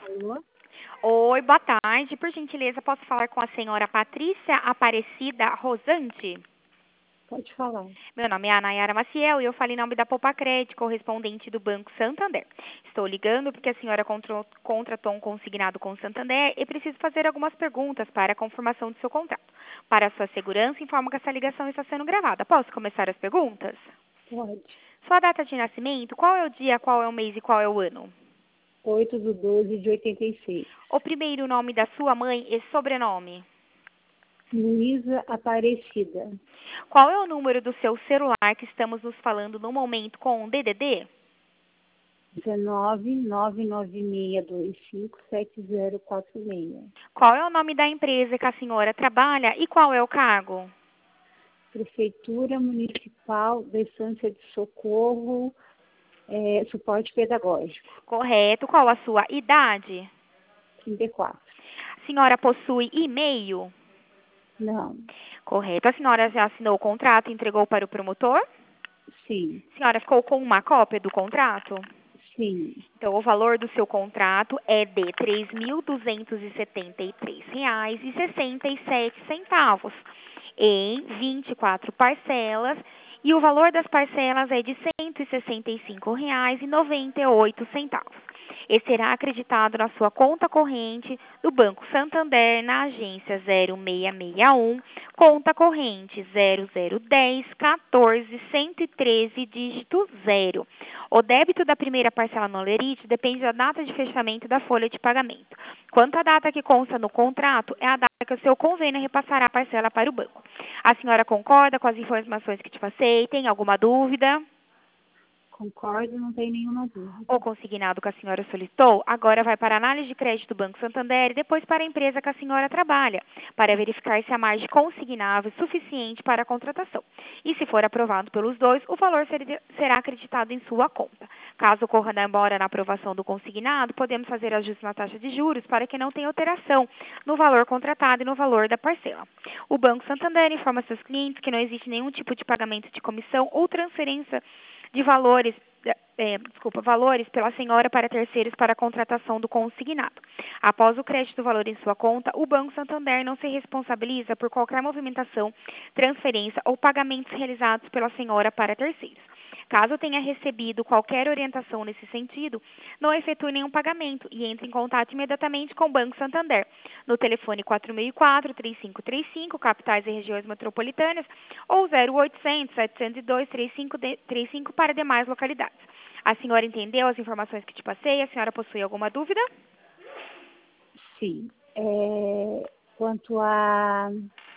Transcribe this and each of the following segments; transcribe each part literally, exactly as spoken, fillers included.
Alô? Oi, boa tarde. Por gentileza, posso falar com a senhora Patrícia Aparecida Rosante? Pode falar. Meu nome é Anayara Maciel e eu falo em nome da Popacred, correspondente do Banco Santander. Estou ligando porque a senhora contro- contratou um consignado com o Santander e preciso fazer algumas perguntas para a confirmação do seu contrato. Para a sua segurança, informo que essa ligação está sendo gravada. Posso começar as perguntas? Pode. Sua data de nascimento, qual é o dia, qual é o mês e qual é o ano? oito de doze de oitenta e seis. O primeiro nome da sua mãe e sobrenome? Luísa Aparecida. Qual é o número do seu celular que estamos nos falando no momento com o D D D? dezenove, nove nove seis dois cinco, sete zero quatro seis. Qual é o nome da empresa que a senhora trabalha e qual é o cargo? Prefeitura Municipal da Estância de Socorro, é, Suporte Pedagógico. Correto. Qual a sua idade? trinta e quatro. A senhora possui e-mail? Não. Correto. A senhora já assinou o contrato e entregou para o promotor? Sim. A senhora ficou com uma cópia do contrato? Sim. Então, o valor do seu contrato é de três mil duzentos e setenta e três reais e sessenta e sete centavos em vinte e quatro parcelas e o valor das parcelas é de cento e sessenta e cinco reais e noventa e oito centavos. E será acreditado na sua conta corrente do Banco Santander na agência zero seis seis um, conta corrente zero zero um zero, quatorze, cento e treze, dígito zero. O débito da primeira parcela no Lerite depende da data de fechamento da folha de pagamento. Quanto à data que consta no contrato, é a data que o seu convênio repassará a parcela para o banco. A senhora concorda com as informações que te passei? Tem alguma dúvida? Concordo, não tem nenhuma dúvida. O consignado que a senhora solicitou agora vai para a análise de crédito do Banco Santander e depois para a empresa que a senhora trabalha, para verificar se a margem consignável é suficiente para a contratação. E se for aprovado pelos dois, o valor ser- será acreditado em sua conta. Caso ocorra demora na aprovação do consignado, podemos fazer ajuste na taxa de juros para que não tenha alteração no valor contratado e no valor da parcela. O Banco Santander informa seus clientes que não existe nenhum tipo de pagamento de comissão ou transferência de valores, é, desculpa, valores pela senhora para terceiros para a contratação do consignado. Após o crédito do valor em sua conta, o Banco Santander não se responsabiliza por qualquer movimentação, transferência ou pagamentos realizados pela senhora para terceiros. Caso tenha recebido qualquer orientação nesse sentido, não efetue nenhum pagamento e entre em contato imediatamente com o Banco Santander no telefone quatro seis quatro, três cinco três cinco, capitais e regiões metropolitanas, ou zero oitocentos, setecentos e dois, trinta e cinco trinta e cinco para demais localidades. A senhora entendeu as informações que te passei? A senhora possui alguma dúvida? Sim. É, quanto a...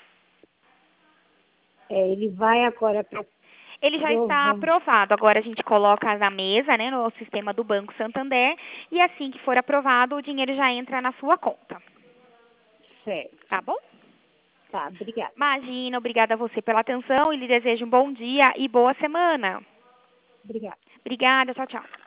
é, ele vai agora para Ele já está provar. aprovado. Agora a gente coloca na mesa, né, no sistema do Banco Santander, e assim que for aprovado, o dinheiro já entra na sua conta. Certo. Tá bom? Tá, obrigada. Imagina, obrigada a você pela atenção e lhe desejo um bom dia e boa semana. Obrigada. Obrigada, tchau, tchau.